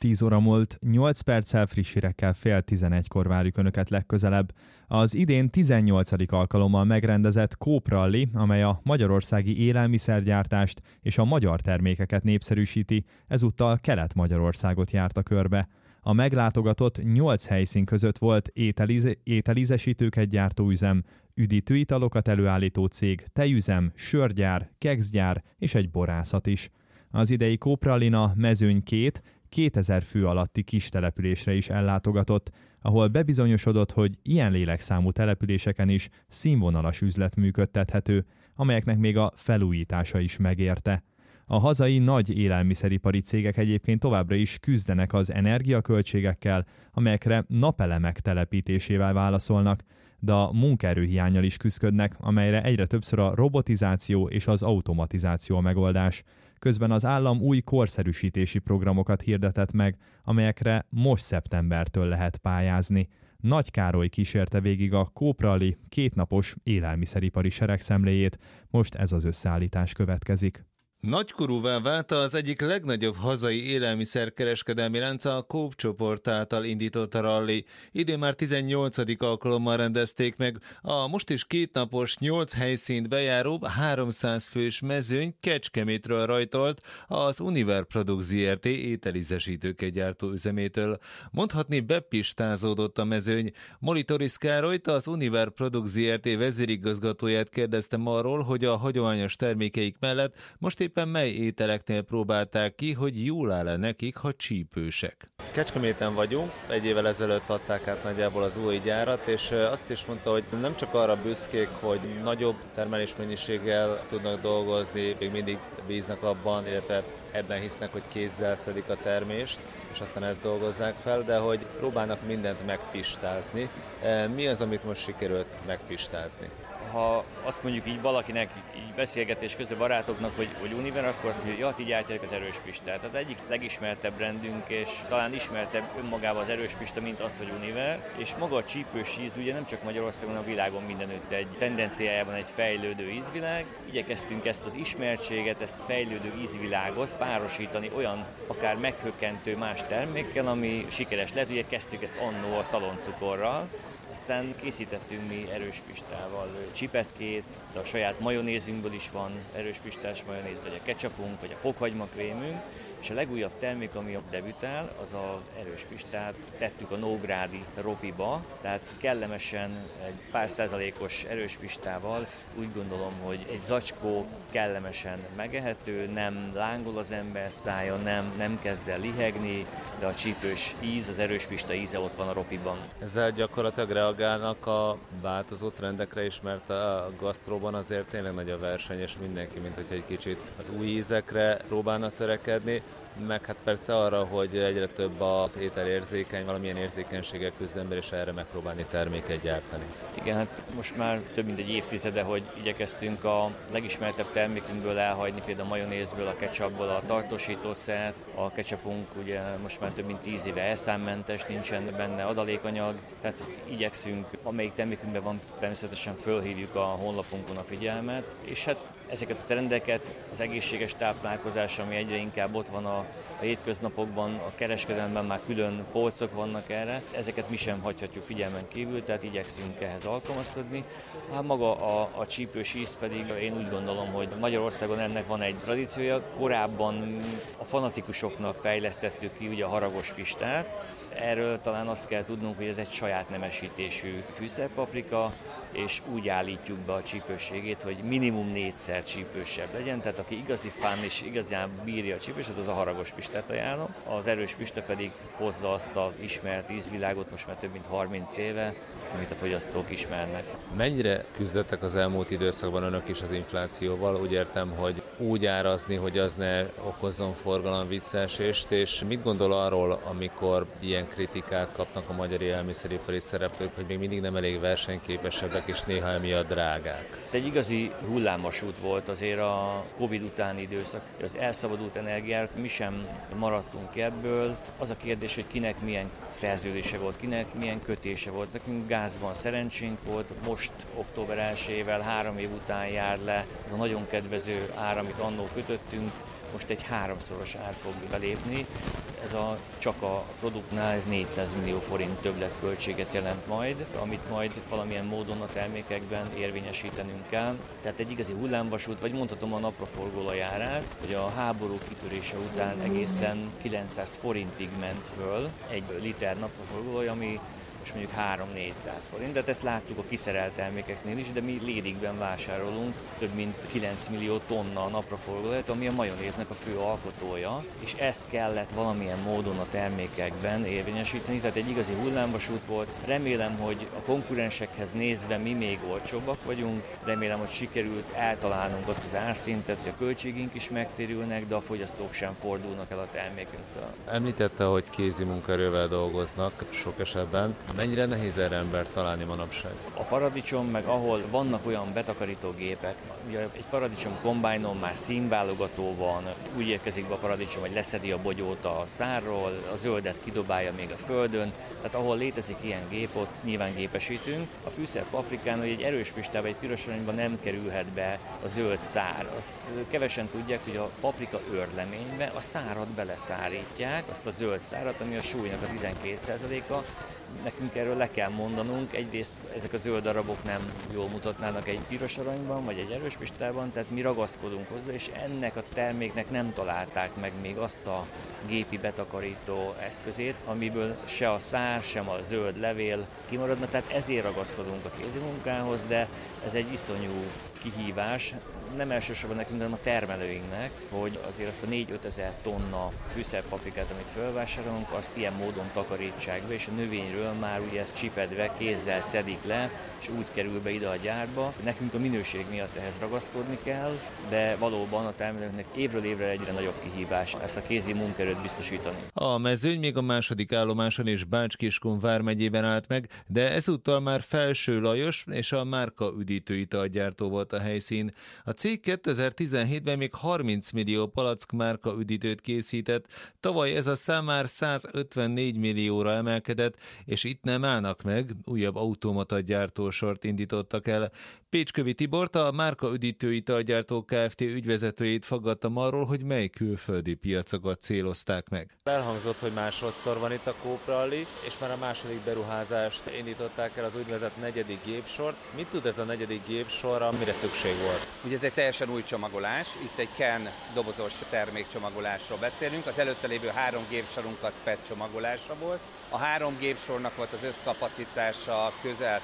10 óra múlt, 8 perccel friss hírekkel 10:30-kor várjuk Önöket legközelebb. Az idén 18. alkalommal megrendezett Coop Rally, amely a magyarországi élelmiszergyártást és a magyar termékeket népszerűsíti, ezúttal Kelet-Magyarországot járta körbe. A meglátogatott 8 helyszín között volt ételízesítőket gyártó üzem, üdítő italokat előállító cég, tejüzem, sörgyár, kekszgyár és egy borászat is. Az idei Coop Rallyn a Mezőny 2000 fő alatti kis településre is ellátogatott, ahol bebizonyosodott, hogy ilyen lélekszámú településeken is színvonalas üzlet működtethető, amelyeknek még a felújítása is megérte. A hazai nagy élelmiszeripari cégek egyébként továbbra is küzdenek az energiaköltségekkel, amelyekre napelemek telepítésével válaszolnak, de a munkaerőhiánnyal is küzdködnek, amelyre egyre többször a robotizáció és az automatizáció a megoldás. Közben az állam új korszerűsítési programokat hirdetett meg, amelyekre most szeptembertől lehet pályázni. Nagy Károly kísérte végig a Coop Rally 2 napos élelmiszeripari seregszemléjét, most ez az összeállítás következik. Nagykorúvá vált az egyik legnagyobb hazai élelmiszerkereskedelmi lánc a Coop csoport által indított a rally. Idén már 18. alkalommal rendezték meg a most is 2 napos 8 helyszínt bejáró 300 fős mezőny Kecskemétről rajtolt az Univer Product Zrt. Ételízesítőket gyártó üzemétől. Mondhatni bepistázódott a mezőny. Molitoris Károlyt, az Univer Product Zrt. Vezérigazgatóját kérdeztem arról, hogy a hagyományos termékeik mellett most éppen mely ételeknél próbálták ki, hogy jól áll-e nekik, ha csípősek. Kecskeméten vagyunk, 1 évvel ezelőtt adták át nagyjából az új gyárat, és azt is mondta, hogy nem csak arra büszkék, hogy nagyobb termelésmennyiséggel tudnak dolgozni, még mindig bíznak abban, illetve ebben hisznek, hogy kézzel szedik a termést, és aztán ezt dolgozzák fel, de hogy próbálnak mindent megpistázni. Mi az, amit most sikerült megpistázni? Ha azt mondjuk így valakinek így beszélgetés közben barátoknak, hogy Univer, akkor azt mondja, hogy ti gyártják az Erős Pistát. Tehát egyik legismertebb brandünk, és talán ismertebb önmagában az Erős Pista, mint az, hogy Univer. És maga a csípős íz ugye nem csak Magyarországon, a világon mindenütt egy tendenciájában egy fejlődő ízvilág. Igyekeztünk ezt az ismertséget, ezt a fejlődő ízvilágot párosítani olyan akár meghökkentő más termékkel, ami sikeres lett. Ugye kezdtük ezt annó a szaloncukorral. Aztán készítettünk mi Erős Pistával csipetkét, de a saját majonézünkből is van Erős Pistás majonéz, vagy a ketchupunk, vagy a fokhagymakrémünk, és a legújabb termék, ami debütál, az az Erős Pistát tettük a nógrádi ropiba, tehát kellemesen egy pár százalékos Erős Pistával úgy gondolom, hogy egy zacskó kellemesen megehető, nem lángol az ember szája, nem kezd el lihegni, de a csípős íz, az Erős Pista íze ott van a ropiban. Ezzel gyakorlatilag reagálnak a változó trendekre is, mert a gasztróban azért tényleg nagy a verseny, és mindenki, mint hogy egy kicsit az új ízekre próbálna törekedni, meg hát persze arra, hogy egyre több az ételérzékeny, valamilyen érzékenységgel küzd ember, és erre megpróbálni terméket gyártani. Igen, hát most már több mint egy évtizede, hogy igyekeztünk a legismertebb termékünkből elhagyni, például a majonézből, a ketchupból a tartósítószert. A ketchupunk ugye most már több mint 10 éve elszámmentes, nincsen benne adalékanyag, tehát igyekszünk, amelyik termékünkben van, természetesen fölhívjuk a honlapunkon a figyelmet, és hát ezeket a trendeket, az egészséges táplálkozás, ami egyre inkább ott van a hétköznapokban, a kereskedelemben már külön polcok vannak erre, ezeket mi sem hagyhatjuk figyelmen kívül, tehát igyekszünk ehhez alkalmazkodni. Hát maga a csípős íz pedig én úgy gondolom, hogy Magyarországon ennek van egy tradíciója. Korábban a fanatikusoknak fejlesztettük ki ugye a haragos pistát. Erről talán azt kell tudnunk, hogy ez egy saját nemesítésű fűszerpaprika, és úgy állítjuk be a csípősségét, hogy minimum 4-szer csípősebb legyen, tehát aki igazi fán és igazán bírja a csípőset, az a haragos pistát ajánlom. Az Erős Pista pedig hozza azt az ismert ízvilágot most már több mint 30 éve, amit a fogyasztók ismernek. Mennyire küzdöttek az elmúlt időszakban önök is az inflációval? Úgy értem, hogy úgy árazni, hogy az ne okozzon forgalom visszaesést, és mit gondol arról, amikor ilyen kritikát kapnak a magyar élelmiszeripari szereplők, hogy még mindig nem elég versenyképesebbek, és néha emiatt drágák? Egy igazi hullámos út volt azért a Covid utáni időszak. Az elszabadult energiák, mi sem maradtunk ebből. Az a kérdés, hogy kinek milyen szerződése volt, kinek milyen kötése volt. Nekünk gázban szerencsénk volt, most október 1-ével 3 év után jár le az a nagyon kedvező ár, amit annól kötöttünk, most egy 3-szoros ár fog belépni. csak a produktnál ez 400 millió forint többletköltséget jelent majd, amit majd valamilyen módon a termékekben érvényesítenünk kell. Tehát egy igazi hullámvasút, vagy mondhatom a napraforgóolaj árát, hogy a háború kitörése után egészen 900 forintig ment föl egy liter napraforgóolaj, ami most mondjuk 3-400 forint, de ezt láttuk a kiszerelt termékeknél is, de mi lédikben vásárolunk több mint 9 millió tonna napraforgóolajat, ami a majonéznek a fő alkotója, és ezt kellett valamilyen módon a termékekben érvényesíteni, tehát egy igazi hullámvasút volt. Remélem, hogy a konkurensekhez nézve mi még olcsóbbak vagyunk, remélem, hogy sikerült eltalálnunk azt az árszintet, hogy a költségünk is megtérülnek, de a fogyasztók sem fordulnak el a termékünktől. Említette, hogy kézi munkaerővel dolgoznak sok esetben. Mennyire nehéz erre embert találni manapság? A paradicsom, meg ahol vannak olyan betakarítógépek, ugye egy paradicsom kombájnon már színválogató van, úgy érkezik be a paradicsom, hogy leszedi a bogyót a szárról, a zöldet kidobálja még a földön, tehát ahol létezik ilyen gép, ott nyilván gépesítünk. A fűszerpaprikán, hogy egy erős pistában, egy piros aranyban nem kerülhet be a zöld szár. Azt kevesen tudják, hogy a paprika őrleménybe a szárat beleszárítják, azt a zöld szárat, ami a súlynak a 12%-a. Nekünk erről le kell mondanunk, egyrészt ezek a zöld darabok nem jól mutatnának egy piros aranyban, vagy egy erős pistában, tehát mi ragaszkodunk hozzá, és ennek a terméknek nem találták meg még azt a gépi betakarító eszközét, amiből se a szár, sem a zöld levél kimaradna, tehát ezért ragaszkodunk a kézimunkához, de ez egy iszonyú kihívás, nem elsősorban nekünk, hanem a termelőinknek, hogy azért azt a 4-5 ezer tonna fűszerpaprikát, amit felvásárolunk, azt ilyen módon takarítsák be, és a növényről már ugye ezt csipedve, kézzel szedik le, és úgy kerül be ide a gyárba. Nekünk a minőség miatt ehhez ragaszkodni kell, de valóban a termelőknek évről évre egyre nagyobb kihívás ezt a kézi munkaerőt biztosítani. A mezőny még a második állomáson és Bács-Kiskun vármegyében állt meg, de ezúttal már Felső Lajos és a márka üdítő italgyártó volt a helyszín. A cég 2017-ben még 30 millió palack márka üdítőt készített, tavaly ez a szám már 154 millióra emelkedett, és itt nem állnak meg, újabb automata gyártósort indítottak el. Pécskövi Tibort, a márka üdítő italgyártó Kft. Ügyvezetőjét faggattam arról, hogy mely külföldi piacokat célozták meg. Elhangzott, hogy másodszor van itt a Coop Rally, és már a második beruházást indították el, az úgynevezett negyedik gépsort. Mit tud ez a negyedik gépsor, amire szükség volt? Ugye ez egy teljesen új csomagolás, itt egy Ken dobozos termékcsomagolásról beszélünk, az előtte lévő 3 gépsorunk az PET csomagolásra volt. A 3 gépsornak volt az összkapacitása közel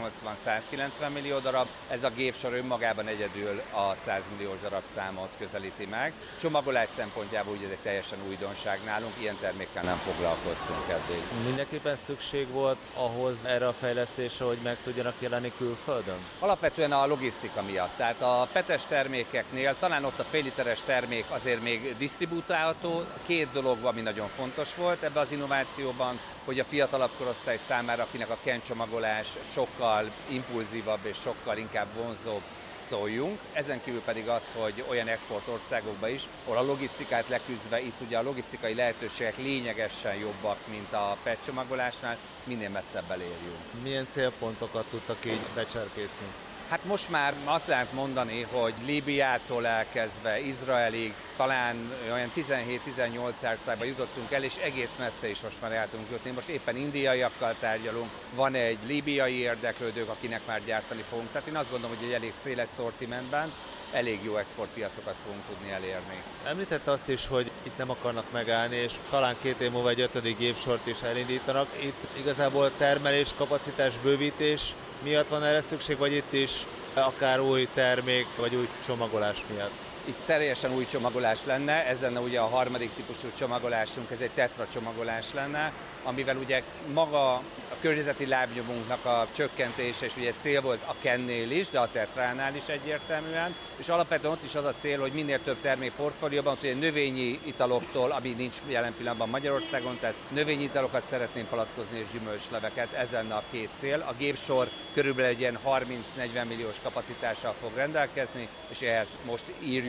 180-190 millió darab, ez a gépsor önmagában egyedül a 100 milliós darabszámot közelíti meg. Csomagolás szempontjából ugye ez egy teljesen újdonság nálunk, ilyen termékkel nem foglalkoztunk eddig. Mindenképpen szükség volt ahhoz erre a fejlesztésre, hogy meg tudjanak jelenni külföldön? Alapvetően a logisztika miatt, tehát a PET-es termékeknél talán ott a fél literes termék azért még disztribútálható. 2 dolog, ami nagyon fontos volt ebben az innovációban, hogy a fiatalabb korosztály számára, akinek a Ken csomagolás sokkal impulzívabb és sokkal inkább vonzóbb, szóljunk. Ezen kívül pedig az, hogy olyan exportországokba is, ahol a logisztikát leküzdve, itt ugye a logisztikai lehetőségek lényegesen jobbak, mint a PET csomagolásnál, minél messzebb elérjünk. Milyen célpontokat tudtak így becserkészni? Hát most már azt lehet mondani, hogy Líbiától elkezdve Izraelig, talán olyan 17-18 országba jutottunk el, és egész messze is most már el tudunk jutni. Most éppen indiaiakkal tárgyalunk, van egy líbiai érdeklődők, akinek már gyártani fogunk. Tehát én azt gondolom, hogy egy elég széles szortimentben elég jó exportpiacokat fogunk tudni elérni. Említette azt is, hogy itt nem akarnak megállni, és talán 2 év múlva egy 5. gépsort is elindítanak. Itt igazából termelés, kapacitás, bővítés miatt van erre szükség, vagy itt is akár új termék, vagy új csomagolás miatt? Itt teljesen új csomagolás lenne, ez lenne ugye a 3. típusú csomagolásunk, ez egy tetra csomagolás lenne, amivel ugye maga a környezeti lábnyomunknak a csökkentése, és ugye cél volt a Kennél is, de a tetránál is egyértelműen, és alapvetően ott is az a cél, hogy minél több termék portfólióban, ugye növényi italoktól, ami nincs jelen pillanatban Magyarországon, tehát növényi italokat szeretném palackozni és gyümölcsleveket, ez lenne a 2 cél. A gépsor körülbelül egy ilyen 30-40 milliós kapacitással fog rendelkezni, és ehhez most írjuk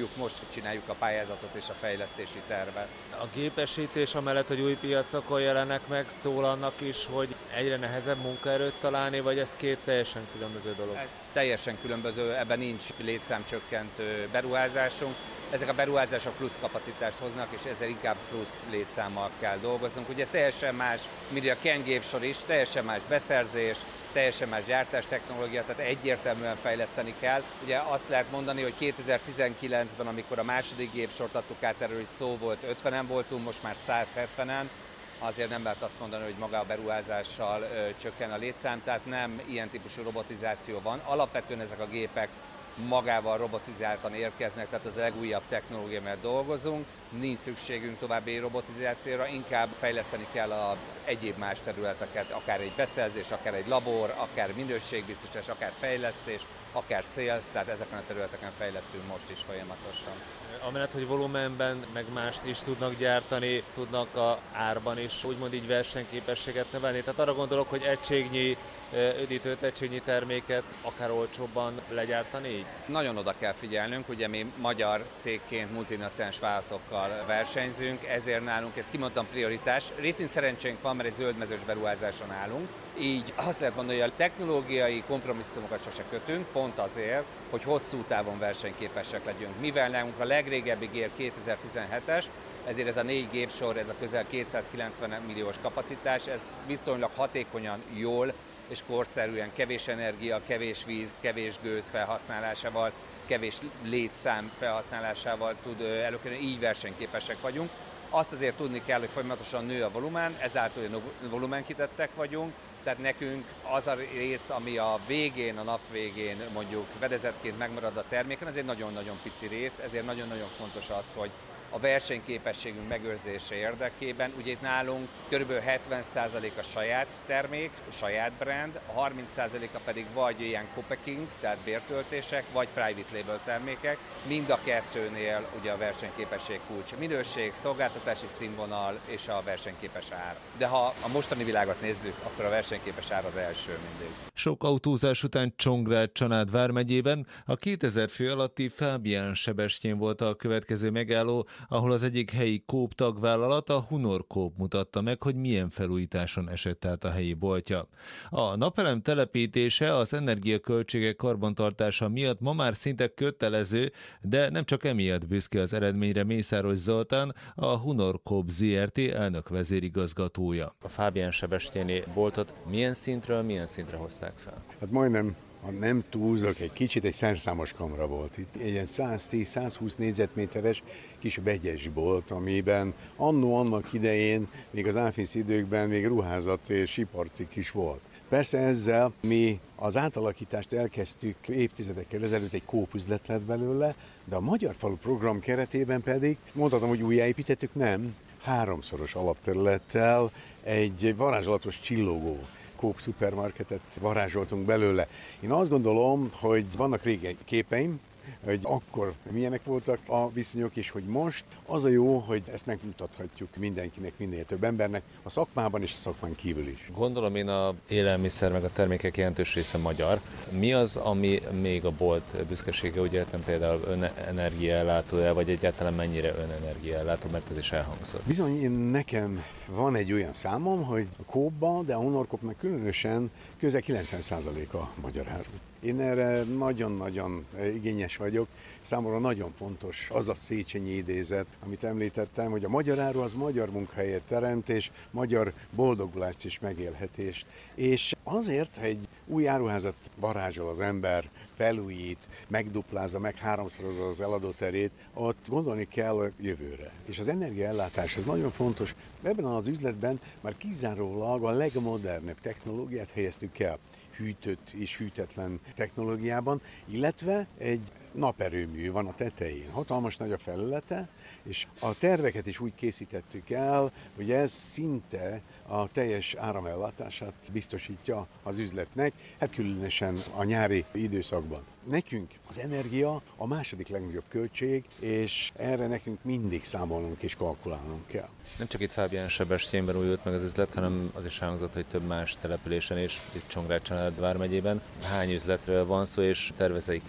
várjuk, most csináljuk a pályázatot és a fejlesztési tervet. A gépesítés amellett, hogy új piacokon jelennek meg, szól annak is, hogy egyre nehezebb munkaerőt találni, vagy ez két teljesen különböző dolog? Ez teljesen különböző, ebben nincs létszámcsökkentő beruházásunk. Ezek a beruházások plusz kapacitást hoznak, és ezzel inkább plusz létszámmal kell dolgoznunk. Ugye ez teljesen más, mint a Ken gépsor is, teljesen más beszerzés, teljesen más gyártástechnológia, tehát egyértelműen fejleszteni kell. Ugye azt lehet mondani, hogy 2019-ben, amikor a második gépsort adtuk át, erről itt szó volt, 50-en voltunk, most már 170-en. Azért nem lehet azt mondani, hogy maga a beruházással csökken a létszám, tehát nem ilyen típusú robotizáció van. Alapvetően ezek a gépek magával robotizáltan érkeznek, tehát az legújabb technológia, mert dolgozunk, nincs szükségünk további robotizációra, inkább fejleszteni kell az egyéb más területeket, akár egy beszerzés, akár egy labor, akár minőségbiztosítás, akár fejlesztés, akár sales, tehát ezeken a területeken fejlesztünk most is folyamatosan. Amellett, hogy volumenben meg mást is tudnak gyártani, tudnak a árban is úgymond így versenyképességet növelni. Tehát arra gondolok, hogy egységnyi üdítőt, egységnyi terméket akár olcsóbban legyártani így? Nagyon oda kell figyelnünk, ugye mi magyar cégként multinacionális vállalatokkal versenyzünk, ezért nálunk, ezt kimondtam, prioritás. Részint szerencsénk van, mert egy zöldmezős beruházáson állunk, így azt lehet mondani, hogy a technológiai kompromisszumokat sose kötünk, pont azért, hogy hosszú távon versenyképesek legyünk. Mivel nálunk a legrégebbi gér 2017-es, ezért ez a 4 gépsor, ez a közel 290 milliós kapacitás, ez viszonylag hatékonyan, jól és korszerűen, kevés energia, kevés víz, kevés gőz felhasználásával, kevés létszám felhasználásával tud előkerülni, így versenyképesek vagyunk. Azt azért tudni kell, hogy folyamatosan nő a volumen, ezáltal volumenkitettek vagyunk, tehát nekünk az a rész, ami a végén, a nap végén mondjuk fedezetként megmarad a terméken, ez egy nagyon-nagyon pici rész, ezért nagyon-nagyon fontos az, hogy a versenyképességünk megőrzése érdekében. Ugye itt nálunk kb. 70% a saját termék, a saját brand, a 30%-a pedig vagy ilyen co-packing, tehát bértöltések, vagy private label termékek. Mind a kettőnél ugye a versenyképesség kulcs. Minőség, szolgáltatási színvonal és a versenyképes ár. De ha a mostani világot nézzük, akkor a versenyképes ár az első mindig. Sok autózás után Csongrád-Csanád vármegyében a 2000 fő alatti Fábián Sebestyén volt a következő megálló, ahol az egyik helyi Coop tagvállalat, a Hunor Coop mutatta meg, hogy milyen felújításon esett át a helyi boltja. A napelem telepítése az energiaköltségek karbantartása miatt ma már szinte kötelező, de nem csak emiatt büszke az eredményre Mészáros Zoltán, a Hunor Coop Zrt. Elnök vezérigazgatója. A Fábián Sebestyéni boltot milyen szintre hozták fel? Hát majdnem, ha nem túlzok, egy kicsit egy szerszámos kamra volt. Itt egy ilyen 110-120 négyzetméteres kis vegyes bolt, amiben annak idején, még az áfinsz időkben még ruházat és iparcikk is volt. Persze ezzel mi az átalakítást elkezdtük évtizedekkel ezelőtt, egy Coop üzlet lett belőle, de a Magyar Falu program keretében pedig, mondhatom, hogy újjáépítettük, nem, 3-szoros alapterülettel egy varázslatos csillogó Coop szupermarketet varázsoltunk belőle. Én azt gondolom, hogy vannak régi képeim, hogy akkor milyenek voltak a viszonyok, és hogy most az a jó, hogy ezt megmutathatjuk mindenkinek, minél több embernek, a szakmában és a szakmán kívül is. Gondolom én a élelmiszer meg a termékek jelentős része magyar. Mi az, ami még a bolt büszkesége, ugye például önenergiaellátója, vagy egyáltalán mennyire önenergiaellátó, mert ez is elhangzott? Bizony, nekem van egy olyan számom, hogy a Coopban, de a Hunor Coopnak különösen közel 90% a magyar áru. Én erre nagyon-nagyon igényes vagyok. Számomra nagyon fontos az a Széchenyi idézet, amit említettem, hogy a magyar áru az magyar munkahelyet teremt, és magyar boldogulást és megélhetést. És azért, ha egy új áruházat varázsol az ember, felújít, megduplázza, meg 3-szorozza az eladóterét, ott gondolni kell a jövőre. És az energiaellátás, ez nagyon fontos. Ebben az üzletben már kizárólag a legmodernebb technológiát helyeztük el, hűtött és hűtetlen technológiában, illetve egy naperőmű van a tetején. Hatalmas nagy a felülete, és a terveket is úgy készítettük el, hogy ez szinte a teljes áramellátását biztosítja az üzletnek, hát különösen a nyári időszakban. Nekünk az energia a második legnagyobb költség, és erre nekünk mindig számolnunk és kalkulálnunk kell. Nem csak itt Fábián Sebestyénben újult meg az üzlet, hanem az is elhangzott, hogy több más településen és itt Csongrád-Csanád vármegyében. Hány üzletről van szó, és tervezik-e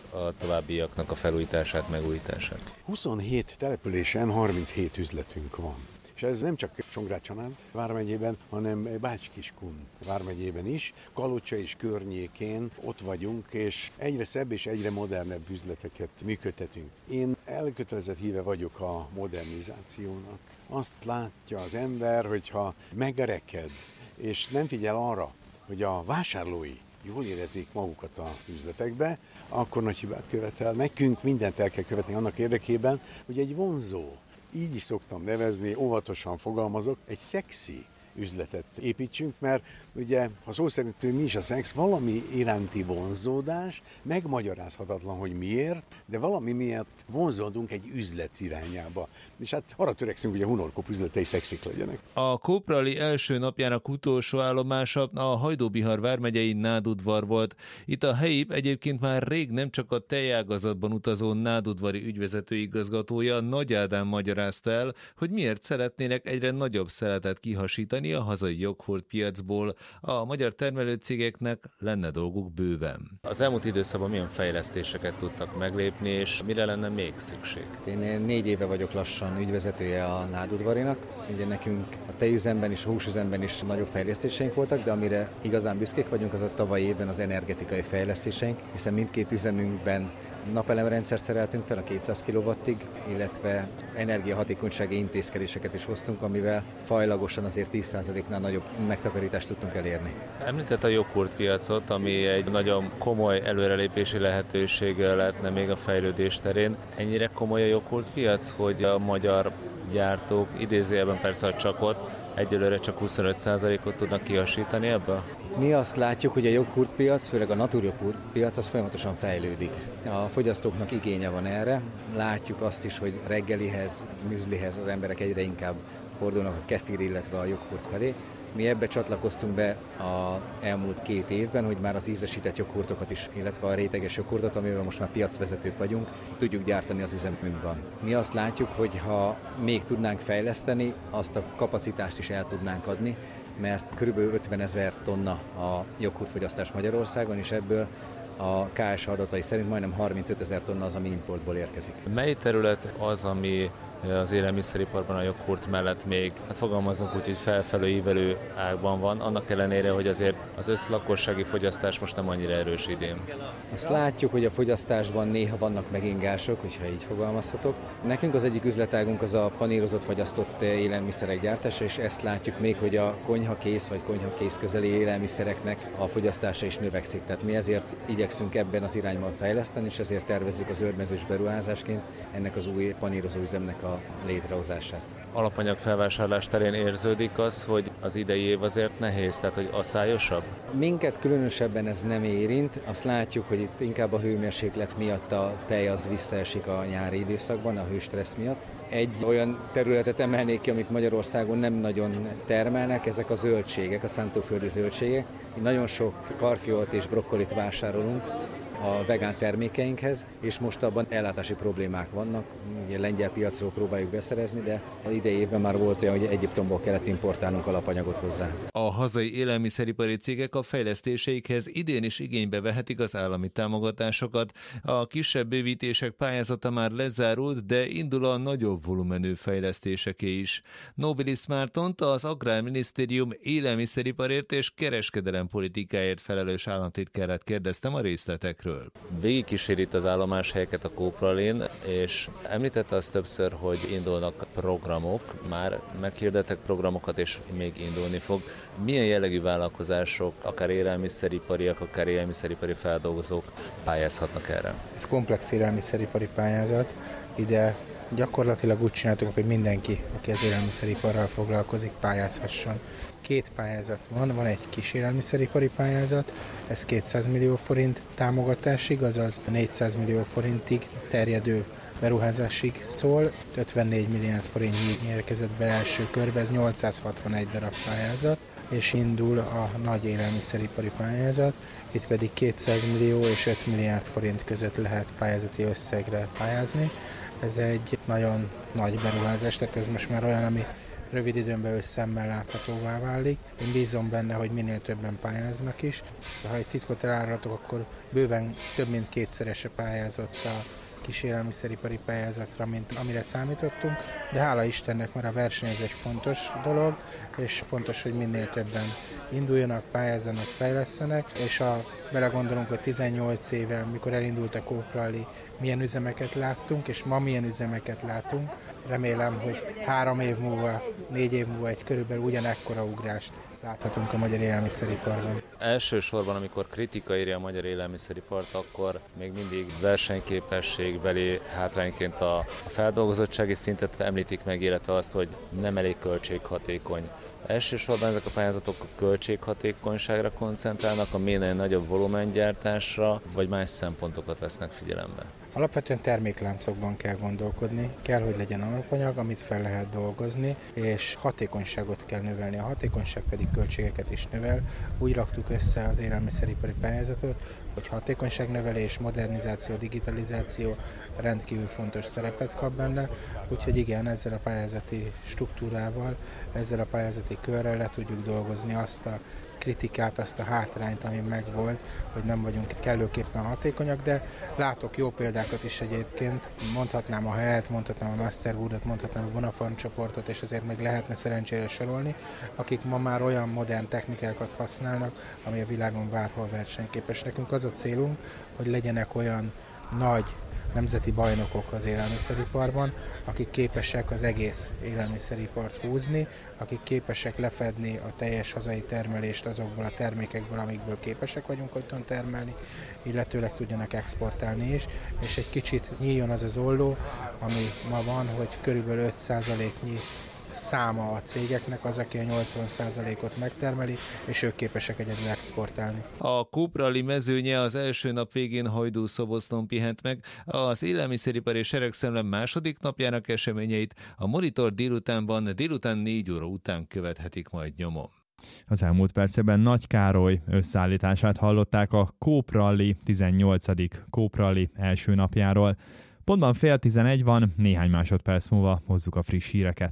a továbbiaknak a felújítását, megújítását? 27 településen 37 üzletünk van. És ez nem csak Csongrád-Csanád vármegyében, hanem Bács-Kiskun vármegyében is, Kalocsa és környékén ott vagyunk, és egyre szebb és egyre modernebb üzleteket működtetünk. Én elkötelezett híve vagyok a modernizációnak. Azt látja az ember, hogyha megreked, és nem figyel arra, hogy a vásárlói jól érezzék magukat az üzletekbe, akkor nagy hibát követel. Nekünk mindent el kell követni annak érdekében, hogy egy vonzó, így is szoktam nevezni, óvatosan fogalmazok, egy szexi üzletet építsünk, mert ugye, ha szó szerint mi is a szex, valami iránti vonzódás, megmagyarázhatatlan, hogy miért, de valami miatt vonzódunk egy üzlet irányába. És hát arra törekszünk, hogy a Hunor-Coop üzletei szexik legyenek. A Coop Rally első napjának utolsó állomása a Hajdú-Bihar vármegyei Nádudvar volt. Itt a helyi, egyébként már rég nem csak a tejágazatban utazó nádudvari ügyvezető igazgatója Nagy Ádám magyarázta el, hogy miért szeretnének egyre nagyobb szeletet kihasítani a hazai joghurtpiacból. A magyar termelőcégeknek lenne dolguk bőven. Az elmúlt időszakban milyen fejlesztéseket tudtak meglépni, és mire lenne még szükség? Én 4 éve vagyok lassan ügyvezetője a Nádudvarinak. Ugye nekünk a tejüzemben és a húsüzemben is nagyobb fejlesztéseink voltak, de amire igazán büszkék vagyunk, az a tavalyi évben az energetikai fejlesztéseink, hiszen mindkét üzemünkben napelemrendszert szereltünk fel a 200 kW-ig, illetve energiahatékonysági intézkedéseket is hoztunk, amivel fajlagosan azért 10%-nál nagyobb megtakarítást tudtunk elérni. Említett a joghurtpiacot, ami egy nagyon komoly előrelépési lehetőség lehetne még a fejlődés terén. Ennyire komoly a joghurtpiac, hogy a magyar gyártók, idézőjelben persze a csakot, egyelőre csak 25%-ot tudnak kihasítani ebből? Mi azt látjuk, hogy a joghurtpiac, főleg a naturjoghurtpiac, az folyamatosan fejlődik. A fogyasztóknak igénye van erre. Látjuk azt is, hogy reggelihez, műzlihez az emberek egyre inkább fordulnak a kefir, illetve a joghurt felé. Mi ebbe csatlakoztunk be az elmúlt 2 évben, hogy már az ízesített joghurtokat is, illetve a réteges joghurtot, amivel most már piacvezetők vagyunk, tudjuk gyártani az üzemünkben. Mi azt látjuk, hogy ha még tudnánk fejleszteni, azt a kapacitást is el tudnánk adni, mert kb. 50 000 tonna a joghurtfogyasztás Magyarországon, és ebből a KSH adatai szerint majdnem 35 000 tonna az, ami importból érkezik. Mely terület az, ami az élelmiszeriparban a joghurt mellett még, hát fogalmazunk úgy, hogy felfelő ívelő ágban van, annak ellenére, hogy azért az összlakossági fogyasztás most nem annyira erős idén. Azt látjuk, hogy a fogyasztásban néha vannak megingások, hogyha így fogalmazhatok. Nekünk az egyik üzletágunk az a panírozott fagyasztott élelmiszerek gyártása, és ezt látjuk még, hogy a konyhakész vagy konyhakész közeli élelmiszereknek a fogyasztása is növekszik. Tehát mi ezért igyekszünk ebben az irányban fejleszteni, és ezért tervezzük az zöldmezős beruházásként ennek az új panírozó üzemnek a létrehozását. Alapanyag felvásárlás terén érződik az, hogy az idei év azért nehéz, tehát hogy asszályosabb? Minket különösebben ez nem érint. Azt látjuk, hogy itt inkább a hőmérséklet miatt a tej az visszaesik a nyári időszakban, a hőstressz miatt. Egy olyan területet emelnék ki, amit Magyarországon nem nagyon termelnek, ezek a zöldségek, a szántóföldi zöldségek. Nagyon sok karfiolt és brokkolit vásárolunk a vegán termékeinkhez, és most abban ellátási problémák vannak. Ugye lengyel piacról próbáljuk beszerezni, de az idei évben már volt olyan, hogy Egyiptomból kellett importálnunk alapanyagot hozzá. A hazai élelmiszeripari cégek a fejlesztéseikhez idén is igénybe vehetik az állami támogatásokat. A kisebb bővítések pályázata már lezárult, de indul a nagyobb volumenű fejlesztéseké is. Nobilis Mártont, az Agrárminisztérium élelmiszeriparért és kereskedelempolitikáért felelős államtitkárát kérdeztem a részletekről. Végigkísérít az állomáshelyeket a Coop Rallyn, és említette azt többször, hogy indulnak programok, már meghirdettek programokat, és még indulni fog. Milyen jellegű vállalkozások, akár élelmiszeripariak, akár élelmiszeripari feldolgozók pályázhatnak erre? Ez komplex élelmiszeripari pályázat, ide gyakorlatilag úgy csináltuk, hogy mindenki, aki az élelmiszeriparral foglalkozik, pályázhasson. 2 pályázat van egy kis élelmiszeripari pályázat, ez 200 millió forint támogatásig, azaz 400 millió forintig terjedő beruházásig szól, 54 milliárd forintnyig érkezett be első körbe, ez 861 darab pályázat, és indul a nagy élelmiszeripari pályázat, itt pedig 200 millió és 5 milliárd forint között lehet pályázati összegre pályázni. Ez egy nagyon nagy beruházás, tehát ez most már olyan, ami rövid időn belül szemmel láthatóvá válik. Én bízom benne, hogy minél többen pályáznak is. Ha egy titkot elárulhatok, akkor bőven több mint kétszerese pályázott a kis élelmiszeripari pályázatra, mint amire számítottunk, de hála Istennek már a verseny ez egy fontos dolog, és fontos, hogy minél többen induljanak, pályázzanak, fejlesztenek, és belegondolunk, hogy 18 éve, mikor elindult a Coop Rally, milyen üzemeket láttunk, és ma milyen üzemeket látunk. Remélem, hogy 3 év múlva, 4 év múlva egy körülbelül ugyanekkora ugrást láthatunk a magyar élelmiszeriparban. Elsősorban, amikor kritika éri a magyar élelmiszeripart, akkor még mindig versenyképességbeli hátrányként a feldolgozottsági szintet említik meg, illetve azt, hogy nem elég költséghatékony. Elsősorban ezek a pályázatok a költséghatékonyságra koncentrálnak, a minél nagyobb volumengyártásra, vagy más szempontokat vesznek figyelembe. Alapvetően termékláncokban kell gondolkodni, kell, hogy legyen alapanyag, amit fel lehet dolgozni, és hatékonyságot kell növelni. A hatékonyság pedig költségeket is növel. Úgy raktuk össze az élelmiszeripari pályázatot, hogy hatékonyságnövelés, modernizáció, digitalizáció rendkívül fontos szerepet kap benne, úgyhogy igen, ezzel a pályázati struktúrával, ezzel a pályázati körrel le tudjuk dolgozni azt a kritikát, azt a hátrányt, ami megvolt, hogy nem vagyunk kellőképpen hatékonyak, de látok jó példákat is egyébként. Mondhatnám a Helt, mondhatnám a Masterwoodot, mondhatnám a Bonafarm csoportot, és azért még lehetne szerencsére sorolni, akik ma már olyan modern technikákat használnak, ami a világon bárhol versenyképes. Nekünk az a célunk, hogy legyenek olyan nagy nemzeti bajnokok az élelmiszeriparban, akik képesek az egész élelmiszeripart húzni, akik képesek lefedni a teljes hazai termelést azokból a termékekből, amikből képesek vagyunk otthon termelni, illetőleg tudjanak exportálni is, és egy kicsit nyíljon az az olló, ami ma van, hogy körülbelül 5%-nyi száma a cégeknek az, aki a 80%-ot megtermeli, és ők képesek egyedül exportálni. A Coop Rally mezőnye az első nap végén Hajdúszoboszlón pihent meg, az élelmiszeripari seregszemle második napjának eseményeit a Monitor délután 4 óra után követhetik majd nyomon. Az elmúlt percekben Nagy Károly összeállítását hallották a Coop Rally 18. Coop Rally első napjáról. Pontban 10:30 van, néhány másodperc múlva hozzuk a friss híreket.